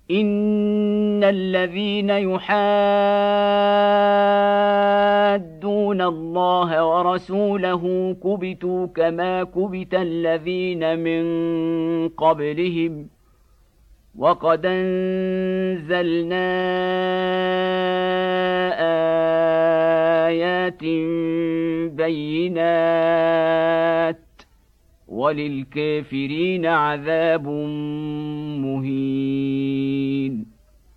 إن الذين يحادون الله ورسوله كبتوا كما كبت الذين من قبلهم وقد أنزلنا آيات بينات وللكافرين عذاب مهين.